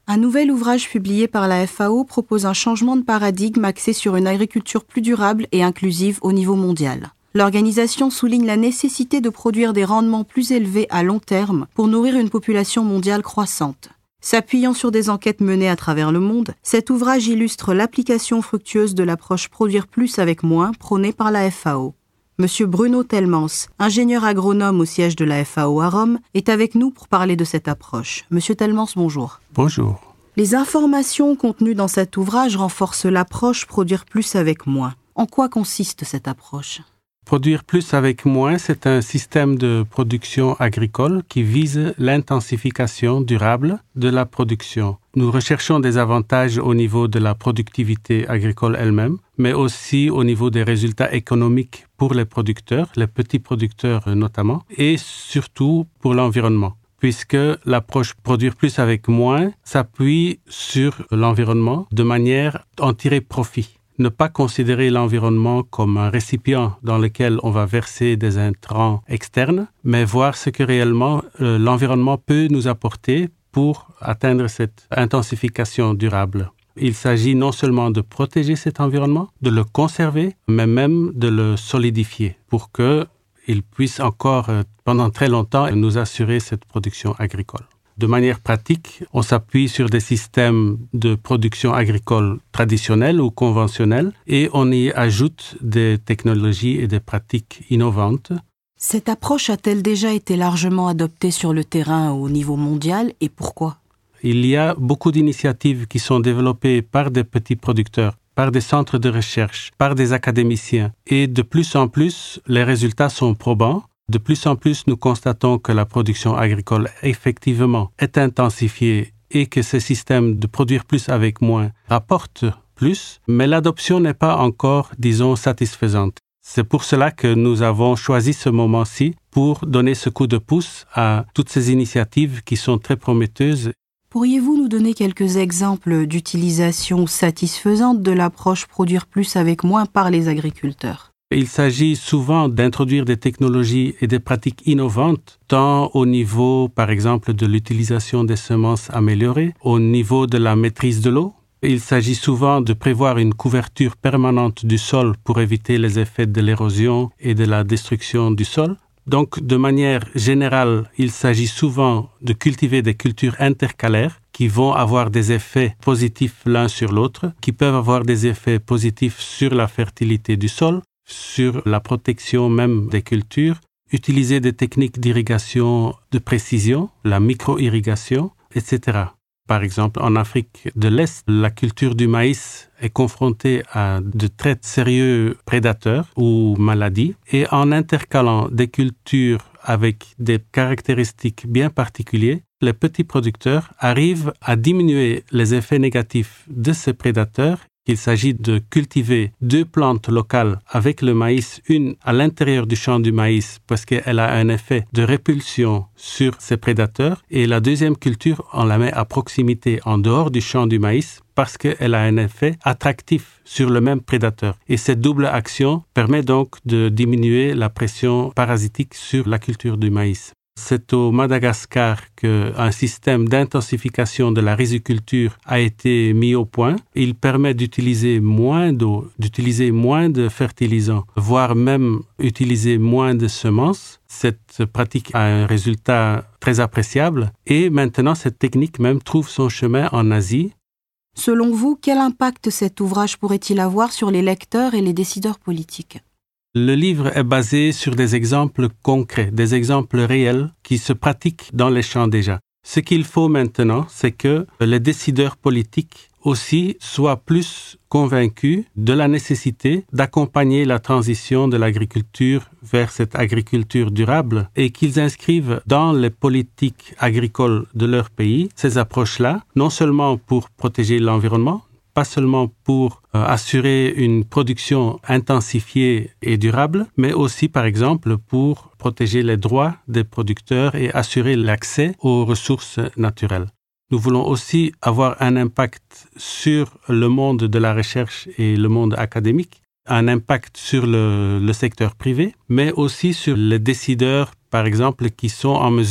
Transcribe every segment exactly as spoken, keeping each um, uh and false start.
Un nouvel ouvrage publié par la F A O propose un changement de paradigme axé sur une agriculture plus durable et inclusive au niveau mondial. L'organisation souligne la nécessité de produire des rendements plus élevés à long terme pour nourrir une population mondiale croissante. S'appuyant sur des enquêtes menées à travers le monde, cet ouvrage illustre l'application fructueuse de l'approche produire plus avec moins prônée par la F A O. Monsieur Bruno Telmans, ingénieur agronome au siège de la F A O à Rome, est avec nous pour parler de cette approche. Monsieur Telmans, bonjour. Bonjour. Les informations contenues dans cet ouvrage renforcent l'approche produire plus avec moins. En quoi consiste cette approche ? Produire plus avec moins, c'est un système de production agricole qui vise l'intensification durable de la production. Nous recherchons des avantages au niveau de la productivité agricole elle-même, mais aussi au niveau des résultats économiques pour les producteurs, les petits producteurs notamment, et surtout pour l'environnement, puisque l'approche produire plus avec moins s'appuie sur l'environnement de manière à en tirer profit. Ne pas considérer l'environnement comme un récipient dans lequel on va verser des intrants externes, mais voir ce que réellement euh, l'environnement peut nous apporter pour atteindre cette intensification durable. Il s'agit non seulement de protéger cet environnement, de le conserver, mais même de le solidifier pour qu'il puisse encore, euh, pendant très longtemps, nous assurer cette production agricole. De manière pratique, on s'appuie sur des systèmes de production agricole traditionnels ou conventionnels et on y ajoute des technologies et des pratiques innovantes. Cette approche a-t-elle déjà été largement adoptée sur le terrain au niveau mondial et pourquoi ? Il y a beaucoup d'initiatives qui sont développées par des petits producteurs, par des centres de recherche, par des académiciens et de plus en plus, les résultats sont probants. De plus en plus, nous constatons que la production agricole, effectivement, est intensifiée et que ce système de produire plus avec moins rapporte plus, mais l'adoption n'est pas encore, disons, satisfaisante. C'est pour cela que nous avons choisi ce moment-ci pour donner ce coup de pouce à toutes ces initiatives qui sont très prometteuses. Pourriez-vous nous donner quelques exemples d'utilisation satisfaisante de l'approche produire plus avec moins par les agriculteurs ? Il s'agit souvent d'introduire des technologies et des pratiques innovantes, tant au niveau, par exemple, de l'utilisation des semences améliorées, au niveau de la maîtrise de l'eau. Il s'agit souvent de prévoir une couverture permanente du sol pour éviter les effets de l'érosion et de la destruction du sol. Donc, de manière générale, il s'agit souvent de cultiver des cultures intercalaires qui vont avoir des effets positifs l'un sur l'autre, qui peuvent avoir des effets positifs sur la fertilité du sol, sur la protection même des cultures, utiliser des techniques d'irrigation de précision, la micro-irrigation, et cetera. Par exemple, en Afrique de l'Est, la culture du maïs est confrontée à de très sérieux prédateurs ou maladies, et en intercalant des cultures avec des caractéristiques bien particulières, les petits producteurs arrivent à diminuer les effets négatifs de ces prédateurs. Il s'agit de cultiver deux plantes locales avec le maïs, une à l'intérieur du champ du maïs parce qu'elle a un effet de répulsion sur ces prédateurs et la deuxième culture, on la met à proximité en dehors du champ du maïs parce qu'elle a un effet attractif sur le même prédateur. Et cette double action permet donc de diminuer la pression parasitique sur la culture du maïs. C'est au Madagascar qu'un système d'intensification de la riziculture a été mis au point. Il permet d'utiliser moins d'eau, d'utiliser moins de fertilisants, voire même utiliser moins de semences. Cette pratique a un résultat très appréciable et maintenant cette technique même trouve son chemin en Asie. Selon vous, quel impact cet ouvrage pourrait-il avoir sur les lecteurs et les décideurs politiques ? Le livre est basé sur des exemples concrets, des exemples réels qui se pratiquent dans les champs déjà. Ce qu'il faut maintenant, c'est que les décideurs politiques aussi soient plus convaincus de la nécessité d'accompagner la transition de l'agriculture vers cette agriculture durable et qu'ils inscrivent dans les politiques agricoles de leur pays ces approches-là, non seulement pour protéger l'environnement, pas seulement pour euh, assurer une production intensifiée et durable, mais aussi, par exemple, pour protéger les droits des producteurs et assurer l'accès aux ressources naturelles. Nous voulons aussi avoir un impact sur le monde de la recherche et le monde académique, un impact sur le, le secteur privé, mais aussi sur les décideurs, par exemple, qui sont en mesure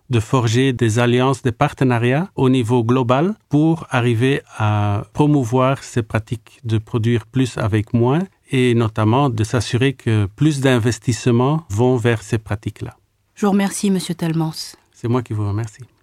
de forger des alliances, des partenariats au niveau global pour arriver à promouvoir ces pratiques de produire plus avec moins et notamment de s'assurer que plus d'investissements vont vers ces pratiques-là. Je vous remercie, Monsieur Telmans. C'est moi qui vous remercie.